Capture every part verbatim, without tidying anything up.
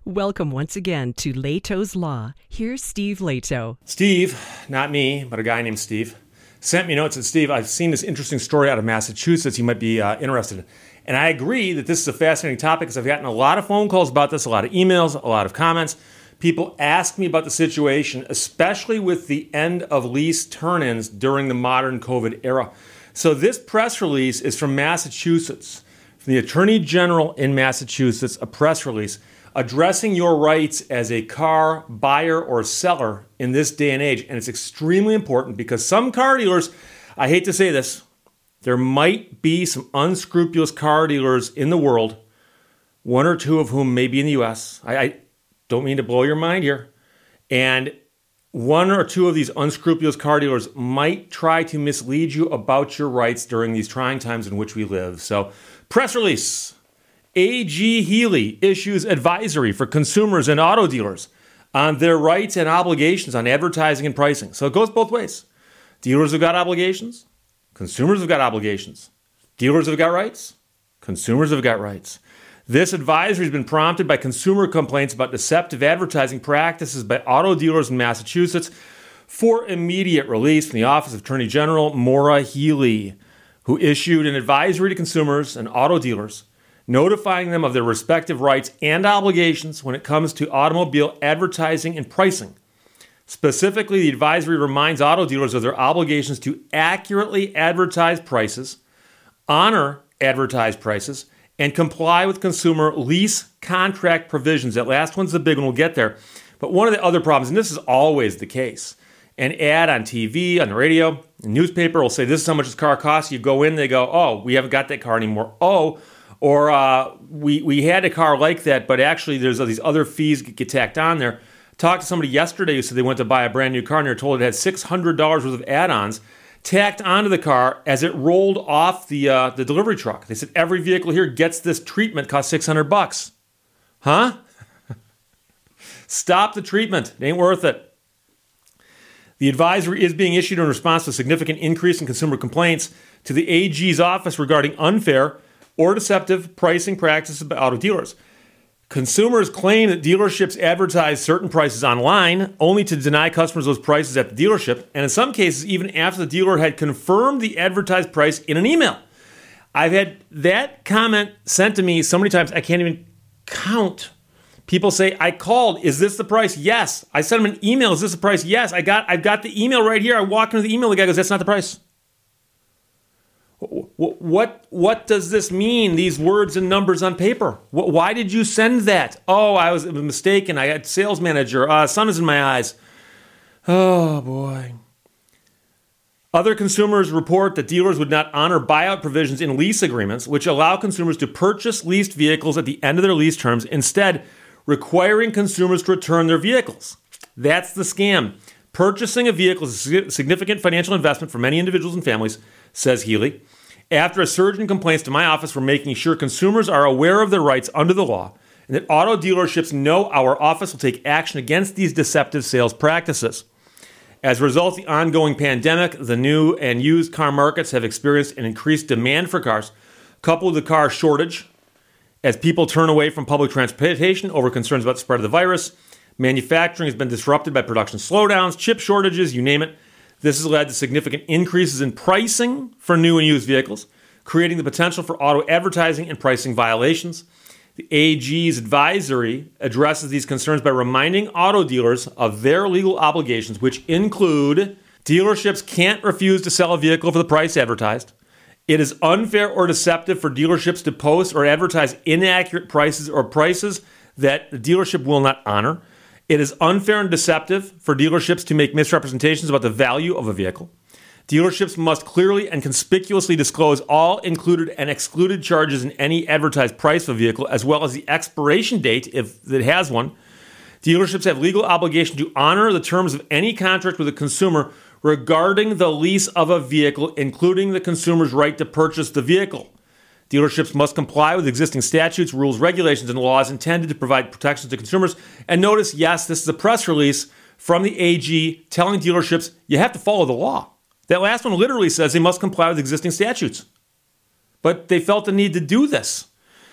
Welcome once again to Leto's Law. Here's Steve Leto. Steve, not me, but a guy named Steve, sent me notes and said, Steve, I've seen this interesting story out of Massachusetts you might be uh, interested in. And I agree that this is a fascinating topic because I've gotten a lot of phone calls about this, a lot of emails, a lot of comments. People ask me about the situation, especially with the end of lease turn-ins during the modern COVID era. So this press release is from Massachusetts, from the Attorney General in Massachusetts, a press release addressing your rights as a car buyer or seller in this day and age. And it's extremely important because some car dealers, I hate to say this, there might be some unscrupulous car dealers in the world, one or two of whom may be in the U S. I, I don't mean to blow your mind here. And one or two of these unscrupulous car dealers might try to mislead you about your rights during these trying times in which we live. So, press release. A G Healy issues advisory for consumers and auto dealers on their rights and obligations on advertising and pricing. So it goes both ways. Dealers have got obligations. Consumers have got obligations. Dealers have got rights. Consumers have got rights. This advisory has been prompted by consumer complaints about deceptive advertising practices by auto dealers in Massachusetts for immediate release from the Office of Attorney General Maura Healey, who issued an advisory to consumers and auto dealers notifying them of their respective rights and obligations when it comes to automobile advertising and pricing. Specifically, the advisory reminds auto dealers of their obligations to accurately advertise prices, honor advertised prices, and comply with consumer lease contract provisions. That last one's the big one, we'll get there. But one of the other problems, and this is always the case, an ad on T V, on the radio, the newspaper will say, this is how much this car costs. You go in, they go, oh, we haven't got that car anymore. Oh, Or uh, we we had a car like that, but actually there's these other fees that get tacked on there. Talked to somebody yesterday who said they went to buy a brand new car and they were told it had six hundred dollars worth of add-ons tacked onto the car as it rolled off the uh, the delivery truck. They said every vehicle here gets this treatment, costs six hundred bucks. Huh? Stop the treatment. It ain't worth it. The advisory is being issued in response to a significant increase in consumer complaints to the A G's office regarding unfair or deceptive pricing practices by auto dealers. Consumers claim that dealerships advertise certain prices online only to deny customers those prices at the dealership, and in some cases, even after the dealer had confirmed the advertised price in an email. I've had that comment sent to me so many times, I can't even count. People say, I called, is this the price? Yes. I sent them an email, is this the price? Yes. I got, I've got the email right here. I walk into the email, the guy goes, that's not the price. What what does this mean, these words and numbers on paper? Why did you send that? Oh, I was mistaken. I had sales manager. Uh, sun is in my eyes. Oh, boy. Other consumers report that dealers would not honor buyout provisions in lease agreements, which allow consumers to purchase leased vehicles at the end of their lease terms, instead requiring consumers to return their vehicles. That's the scam. Purchasing a vehicle is a significant financial investment for many individuals and families, says Healy. After a surge in complaints to my office, we're making sure consumers are aware of their rights under the law and that auto dealerships know our office will take action against these deceptive sales practices. As a result of the ongoing pandemic, the new and used car markets have experienced an increased demand for cars, coupled with the car shortage, as people turn away from public transportation over concerns about the spread of the virus. Manufacturing has been disrupted by production slowdowns, chip shortages, you name it. This has led to significant increases in pricing for new and used vehicles, creating the potential for auto advertising and pricing violations. The A G's advisory addresses these concerns by reminding auto dealers of their legal obligations, which include dealerships can't refuse to sell a vehicle for the price advertised. It is unfair or deceptive for dealerships to post or advertise inaccurate prices or prices that the dealership will not honor. It is unfair and deceptive for dealerships to make misrepresentations about the value of a vehicle. Dealerships must clearly and conspicuously disclose all included and excluded charges in any advertised price of a vehicle, as well as the expiration date, if it has one. Dealerships have legal obligation to honor the terms of any contract with a consumer regarding the lease of a vehicle, including the consumer's right to purchase the vehicle. Dealerships must comply with existing statutes, rules, regulations, and laws intended to provide protections to consumers. And notice, yes, this is a press release from the A G telling dealerships you have to follow the law. That last one literally says they must comply with existing statutes. But they felt the need to do this.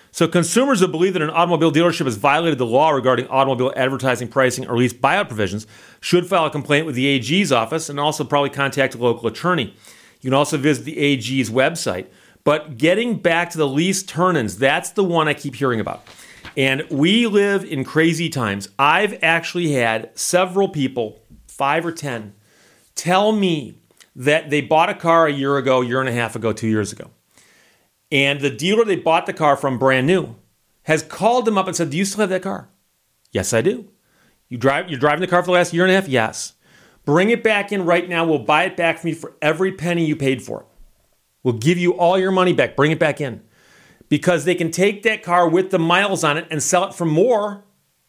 So consumers who believe that an automobile dealership has violated the law regarding automobile advertising, pricing, or lease buyout provisions should file a complaint with the A G's office and also probably contact a local attorney. You can also visit the A G's website. But getting back to the lease turn-ins, that's the one I keep hearing about. And we live in crazy times. I've actually had several people, five or ten, tell me that they bought a car a year ago, year and a half ago, two years ago. And the dealer they bought the car from, brand new, has called them up and said, do you still have that car? Yes, I do. You drive, you're driving the car for the last year and a half? Yes. Bring it back in right now. We'll buy it back from you for every penny you paid for it. We'll give you all your money back. Bring it back in. Because they can take that car with the miles on it and sell it for more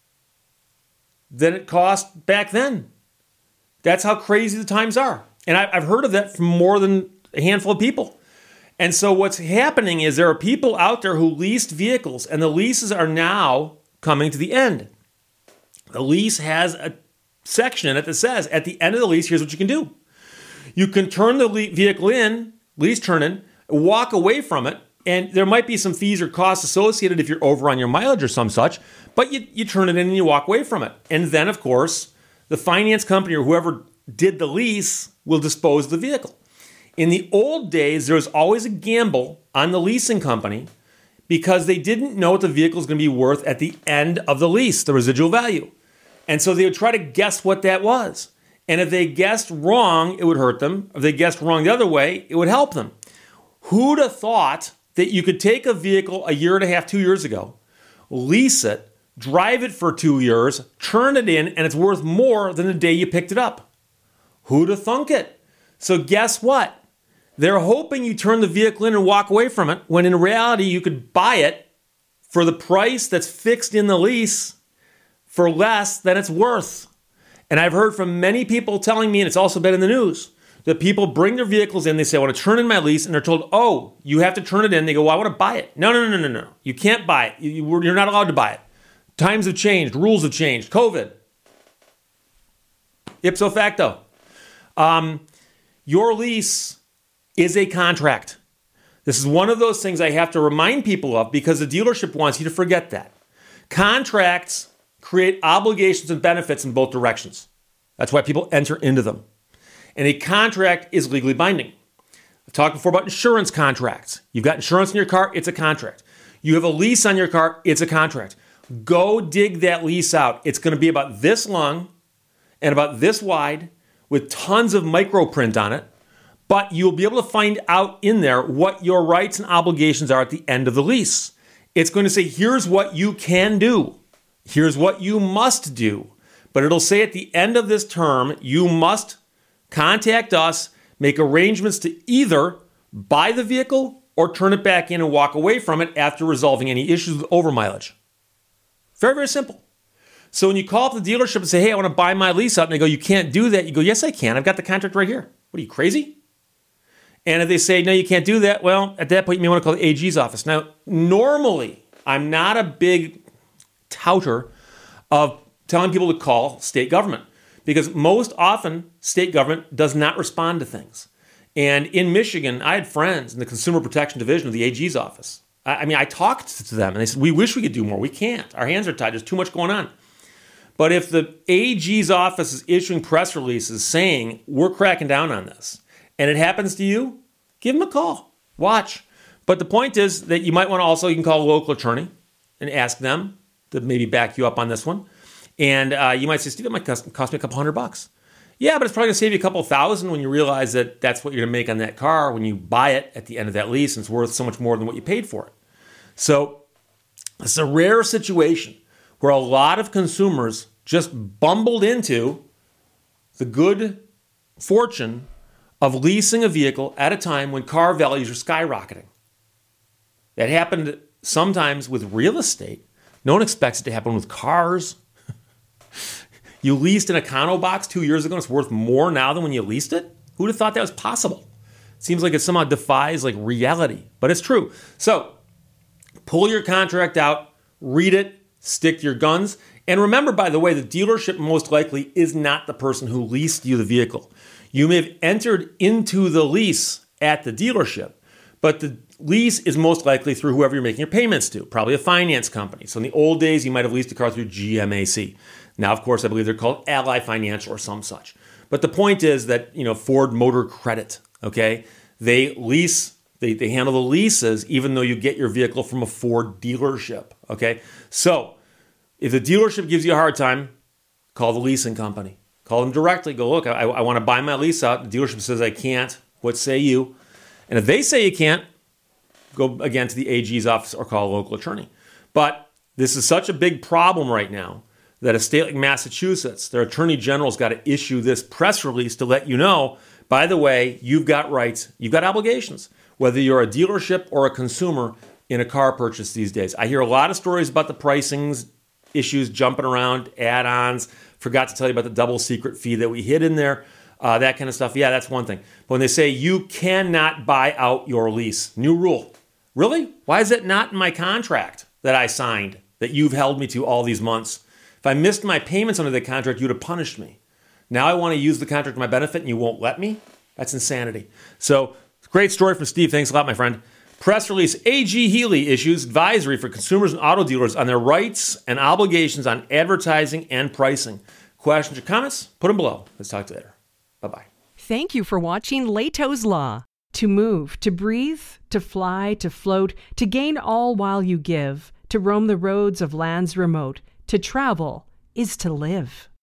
than it cost back then. That's how crazy the times are. And I've heard of that from more than a handful of people. And so what's happening is there are people out there who leased vehicles, and the leases are now coming to the end. The lease has a section in it that says, at the end of the lease, here's what you can do. You can turn the le- vehicle in, lease turn in, walk away from it, and there might be some fees or costs associated if you're over on your mileage or some such, but you, you turn it in and you walk away from it. And then, of course, the finance company or whoever did the lease will dispose of the vehicle. In the old days, there was always a gamble on the leasing company because they didn't know what the vehicle was going to be worth at the end of the lease, the residual value. And so they would try to guess what that was. And if they guessed wrong, it would hurt them. If they guessed wrong the other way, it would help them. Who'd have thought that you could take a vehicle a year and a half, two years ago, lease it, drive it for two years, turn it in, and it's worth more than the day you picked it up? Who'd have thunk it? So guess what? They're hoping you turn the vehicle in and walk away from it, when in reality you could buy it for the price that's fixed in the lease for less than it's worth. And I've heard from many people telling me, and it's also been in the news, that people bring their vehicles in, they say, I want to turn in my lease, and they're told, oh, you have to turn it in. They go, well, I want to buy it. No, no, no, no, no, no. You can't buy it. You, you're not allowed to buy it. Times have changed. Rules have changed. COVID. Ipso facto. Um, your lease is a contract. This is one of those things I have to remind people of because the dealership wants you to forget that. Contracts create obligations and benefits in both directions. That's why people enter into them. And a contract is legally binding. I've talked before about insurance contracts. You've got insurance in your car, it's a contract. You have a lease on your car, it's a contract. Go dig that lease out. It's going to be about this long and about this wide with tons of micro print on it. But you'll be able to find out in there what your rights and obligations are at the end of the lease. It's going to say, here's what you can do. Here's what you must do. But it'll say at the end of this term, you must contact us, make arrangements to either buy the vehicle or turn it back in and walk away from it after resolving any issues with overmileage. Very, very simple. So when you call up the dealership and say, hey, I want to buy my lease out, and they go, you can't do that. You go, yes, I can. I've got the contract right here. What are you, crazy? And if they say, no, you can't do that, well, at that point, you may want to call the A G's office. Now, normally, I'm not a big touter of telling people to call state government because most often, state government does not respond to things. And in Michigan, I had friends in the Consumer Protection Division of the A G's office. I, I mean, I talked to them, and they said, we wish we could do more. We can't. Our hands are tied. There's too much going on. But if the A G's office is issuing press releases saying, we're cracking down on this, and it happens to you, give them a call. Watch. But the point is that you might want to also, you can call a local attorney and ask them to maybe back you up on this one. And uh, you might say, Steve, it might cost, cost me a couple hundred bucks. Yeah, but it's probably going to save you a couple thousand when you realize that that's what you're going to make on that car when you buy it at the end of that lease, and it's worth so much more than what you paid for it. So it's a rare situation where a lot of consumers just bumbled into the good fortune of leasing a vehicle at a time when car values are skyrocketing. That happened sometimes with real estate. No one expects it to happen with cars. You leased an Econo box two years ago and it's worth more now than when you leased it? Who'd have thought that was possible? It seems like it somehow defies like reality, but it's true. So pull your contract out, read it, stick to your guns. And remember, by the way, the dealership most likely is not the person who leased you the vehicle. You may have entered into the lease at the dealership, But the lease is most likely through whoever you're making your payments to, probably a finance company. So in the old days, you might have leased a car through G M A C. Now, of course, I believe they're called Ally Financial or some such. But the point is that, you know, Ford Motor Credit, okay, they lease, they, they handle the leases even though you get your vehicle from a Ford dealership, okay? So if the dealership gives you a hard time, call the leasing company. Call them directly. Go, look, I, I want to buy my lease out. The dealership says I can't. What say you? And if they say you can't, go again to the A G's office or call a local attorney. But this is such a big problem right now that a state like Massachusetts, their attorney general's got to issue this press release to let you know, by the way, you've got rights, you've got obligations, whether you're a dealership or a consumer in a car purchase these days. I hear a lot of stories about the pricings, issues jumping around, add-ons, forgot to tell you about the double secret fee that we hid in there. Uh, that kind of stuff. Yeah, that's one thing. But when they say you cannot buy out your lease, new rule. Really? Why is it not in my contract that I signed that you've held me to all these months? If I missed my payments under the contract, you'd have punished me. Now I want to use the contract to my benefit and you won't let me? That's insanity. So, great story from Steve. Thanks a lot, my friend. Press release, A G Healy issues advisory for consumers and auto dealers on their rights and obligations on advertising and pricing. Questions or comments? Put them below. Let's talk to you later. Bye-bye. Thank you for watching Leto's Law. To move, to breathe, to fly, to float, to gain all while you give, to roam the roads of lands remote, to travel is to live.